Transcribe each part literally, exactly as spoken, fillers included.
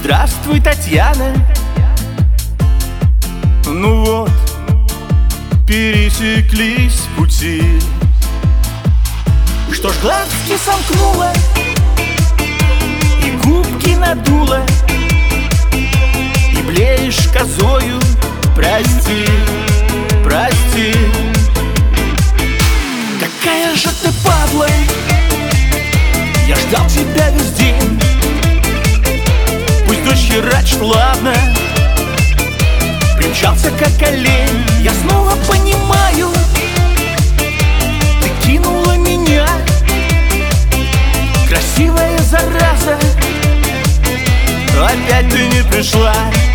Здравствуй, Татьяна. Ну вот, пересеклись пути. Что ж, глазки сомкнула и губки надула, и блеешь козою. Прости, прости. Какая же ты падла, я ждал тебя весь день. Пусть дождь херачит, ладно, примчался как олень. Я снова понимаю, ты кинула меня, красивая зараза. Опять ты не пришла.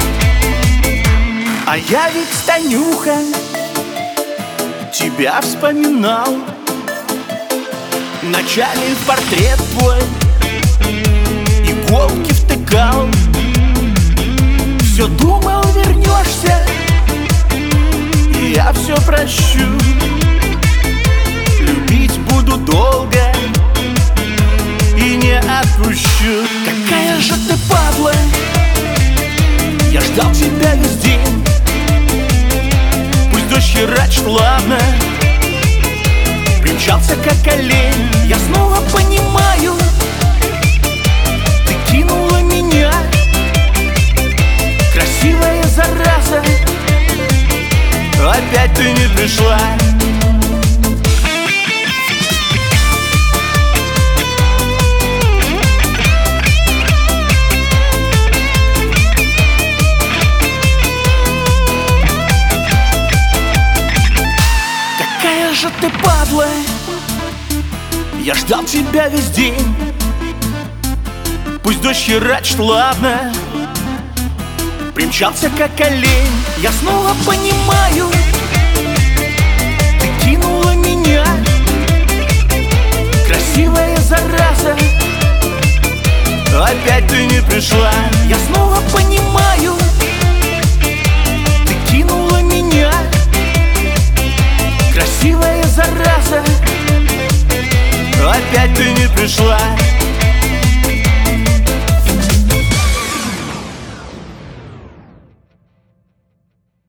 А я ведь, Танюха, тебя вспоминал, ночами в портрет твой иголки втыкал. Все думал, вернешься, и я все прощу. Любить буду долго и не отпущу. Какая же ты падла, я ждал тебя весь день. Пусть дождь херачит, ладно, примчался как олень. Я снова понимаю, ты кинула меня, красивая зараза. Опять ты не пришла. Какая же ты падла, я ждал тебя весь день. Пусть дождь херачит, ладно, примчался как олень. Я снова понимаю, ты кинула меня, красивая зараза. Опять ты не пришла. Я снова